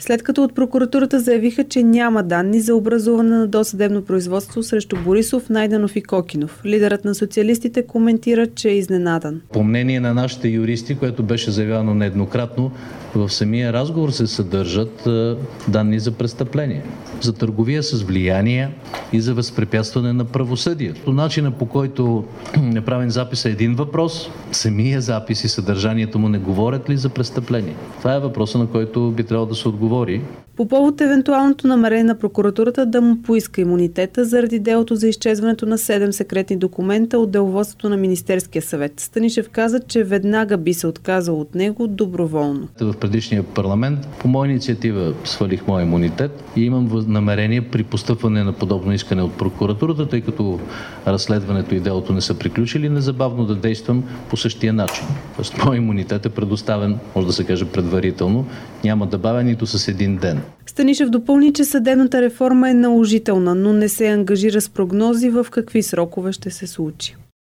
след като от прокуратурата заявиха, че няма данни за образуване на досъдебно производство срещу Борисов, Найденов и Кокинов. Лидерът на социалистите коментира, че е изненадан. По мнение на нашите юристи, което беше заявявано нееднократно, в самия разговор се съдържат данни за престъпление, за търговия с влияние и за възпрепятстване на правосъдието. Начина, по който е правен запис, е един въпрос. Самия запис и съдържанието му не говорят ли за престъпление? Това е въпросът, на който би трябвало да се отговори. По повод евентуалното намерение на прокуратурата да му поиска имунитета заради делото за изчезването на 7 секретни документа от деловодството на Министерския съвет, Станишев каза, че веднага би се отказал от него доброволно. В предишния парламент по моя инициатива свалих моя имунитет и имам намерение при постъпване на подобно искане от прокуратурата, тъй като разследването и делото не са приключили, незабавно да действам по същия начин. Тоест, моя имунитет е предоставен, може да се каже предварително, няма да бавя нито с един ден. Станишев допълни, че съдебната реформа е наложителна, но не се ангажира с прогнози в какви срокове ще се случи.